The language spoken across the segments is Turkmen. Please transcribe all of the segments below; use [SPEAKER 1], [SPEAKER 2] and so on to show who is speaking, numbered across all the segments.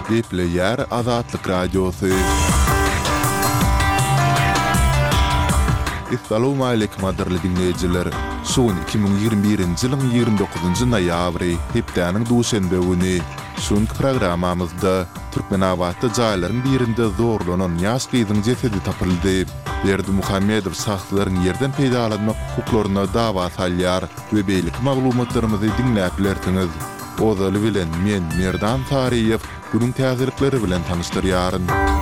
[SPEAKER 1] Geple yer Azatlık Radyosu. Assalamu alaykum adirli dinleyijiler. Şuun 2021-nji ýylyň 29-njy noýabry hepdeniň duşenbe güni. Şuňky programamyzda Türkmenabatda jaýlaryň birinde zorlanan ýaş gyzyň jesedi tapyldy. Berdi Muhammedow şahslaryň ýerden peýdalanmak hukuklaryna dawa salýar we beýlik maglumatlarymyzy dinläp bilersiňiz. Ozaly bilen men Merdan Tariýew bunyň täzelikleri bilen tanışdyrýaryn.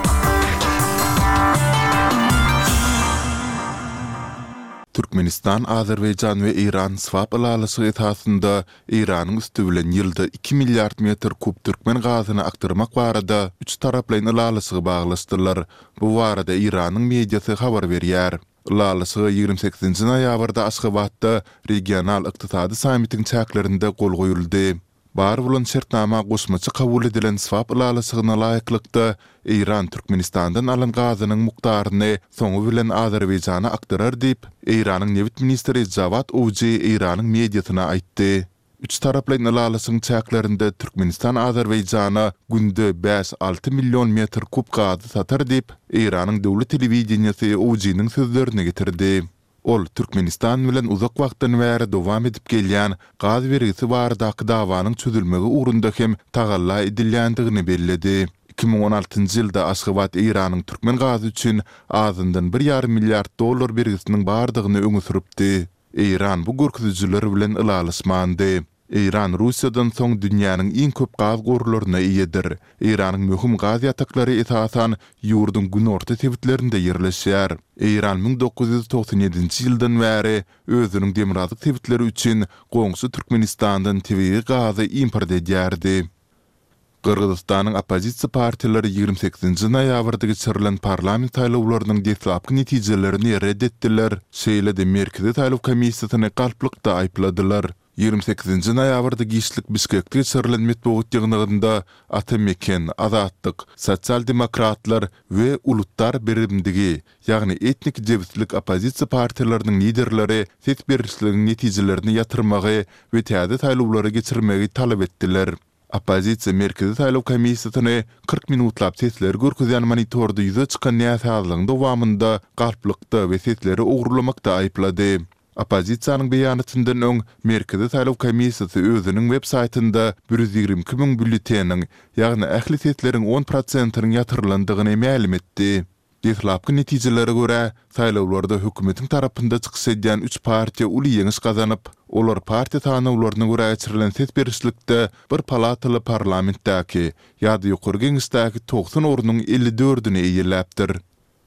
[SPEAKER 1] Türkmenistan, Azerbaycan we Iran swap alalyşy esasında Iranyň üstü bilen ýylda 2 milliard metr kub türkmen gazyny aktyrmak barada 3 taraplaryň alalyşygy baglaşdylar. Bu barada Iranyň mediasy habar berýär. Alalyşy 28-nji noýabrda Aşgabatda regional ykdysady sammitiň çäklerinde gol goýuldy. Bar bolan şertnama goşmaçy kabul edilen swap alalyşygyna laýyklykda Iran Türkmenistandan alan gazynyň mukdaryny soňu bilen Azerbaýjana aktarar diýip Iranyň Newit ministri Javad Owji Iranyň mediasyna aýtdy. 3 taraplaryň alalyşyň çäklerinde Türkmenistan Azerbaýjana günde 5-6 million metr kub gazy satar diýip Iranyň döwlet telewizionyasy Owji'niň sözlerini getirdi. Ol Türkmenistan bilen uzak wagtdan bäri dowam edip gelýän gaz bergisi baradaky dawanyň çözülmegi ugrunda hem tagalla edilýändigini bellädi. 2016-njy ýylda Aşgabat Iranyň türkmen gazy üçin azyndan 1,5 milliard dollar bergisiniň bardygyny öňe süripdi. Iran bu görkezjiler bilen ılalyşmandy. Iran Russiýadan soň dünýäniň iň köp gaz gorularyna iýedir. Iranyň möhüm gaz ýataklary esasan ýurdun günorta tebitlerinde ýerleşýär. Iran 1997-nji ýyldan bäri özüniň demirazyk tebitleri üçin goňşy Türkmenistandan tebii gazy import edýärdi. Kırgızstanyň opozisiýa partiýaleri 28-nji noýabrda geçirilen parlament saýlawlarynyň deslapky netijelerini reddetdiler. Şeýle de Merkezi Saýlaw komissiýasyny galplykda aýpladylar. 28-nji noýabrda Gişlik Bişkekde geçirilen metbuat ýygnygynda Atameken, Azatlyk, Sosial Demokratlar we Ulutlar Birimdigi, ýagny etnik jebitlik opozisiýa partiýalarynyň liderleri ses berişliginiň netijelerini ýatyrmagy we täze saýlawlary geçirmegi talap etdiler. Opozisiýa Merkezi Saýlaw komissiýasyny 40 minutlap sesler görkezýän monitorda ýüze çykan näsazlygyň dowamında galplykda we sesleri ogurlamakda aýplady. Opozisiýanyň beýanatyndan öň Merkezi Saýlaw komissiýasy özüniň web saýtynda 122 000 bülleteniň, ýagny ähli sesleriň 10%-nyň ýatyrlandygyny ma'lum etdi. Deslapky netijelere görä, saýlawlarda hökümetiň tarapynda çykyş edýän 3 partiýa uly ýeňiş gazanyp, olar partiýa tanawlaryna görä geçirilen ses berişlikde bir palataly parlamentdäki ýa-da ýokary geňişdäki 90 ornuň 54-üni eýeläpdir.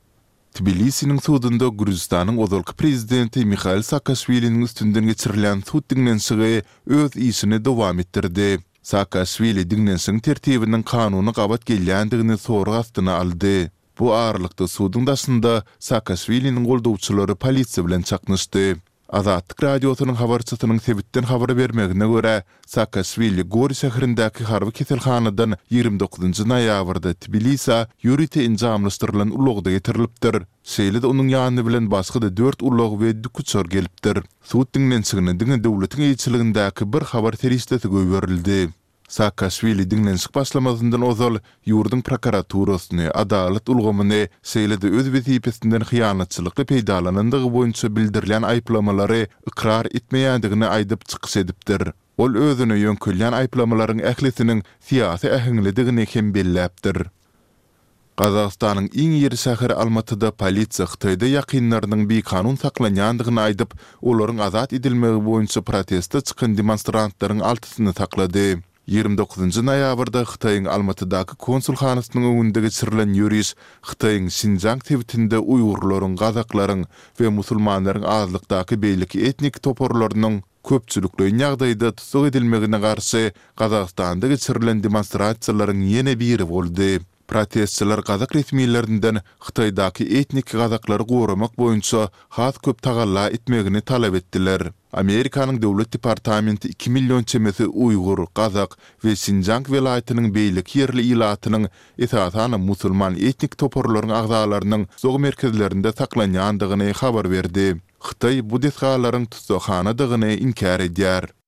[SPEAKER 1] Tbilisiň sudunda Gürjistanyň ozalky prezidenti Mikhail Saakashviliň üstünden geçirilen sud diňlenşigi öz işini dowam etdirdi. Saakashvili diňlenşigiň tertibiniň kanuny gabat gelýändigini sorag astyna aldy. Bu ağırlıkta sudyň daşynda Saakashviliň goldawçylary polisiýa bilen çaknyşdy. Azatlyk radiosynyň habarçysynyň sebitden habar bermegine görä, Saakashvili Gori şäherindäki harby keselhanadan 29-njy noýabrda Tbilisiýa ýürüte injamlaşdyrylan ulagda getirilipdir. Şeýle de onuň ýanyny bilen başga 4 ulag we dükçör gelipdir. Sud diňlenşigine diňe döwletiň eýçiligindäki bir habar terişdesi göýberildi. Saakashvili diňlenşik başlamazyndan ozal ýurdun prokuraturasyny, adalet ulgamyny, şeýle de öz wezipesinden hyýanatçylykly peýdalanandygy boýunça bildirilen aýplamalary ikrar etmeýändigini aýdyp çykyş edipdir. Ol özüne ýönkelýän aýplamalaryň ählisiniň siýasy ähliligini hem belläpdir. Gazagstanyň iň ýeri şäheri Almatyda polisiýa Hytaýda ýakynlarynyň beýkanun saklanýandygyny aýdyp, olaryň azat edilmegi boýunça protestde çykan demonstrantlaryň altysyny saklady. 29-njy noýabrda Hytaýyň Almatydaky konsulhanasynyň öňünde geçirilen ýürüş Hytaýyň Şinjang tebitinde Uýgurlaryň, gazaklaryň we musulmanlaryň azlykdaky beýlik etnik toporlarynyň köpçülikli ýagdaýda tutsak edilmegine garşy Gazagstanda geçirilen demonstrasiýalaryň ýene biri boldy. Protestçiler Gazak resmiýetlerinden Hytaýdaky etnik gazaklary goramak boýunça has köp tagalla etmegini talap etdiler. Amerikanyň döwlet departamenti 2 million çemesi Uýgur, Gazak we Şinjang welaýatynyň beýlik ýerli ilatynyň esasan musulman etnik toporlaryň agzalarynyň zog merkezlerinde saklanýandygyny habar berdi. Hytaý bu desgalaryň tutsakhanadagyny inkar edýär.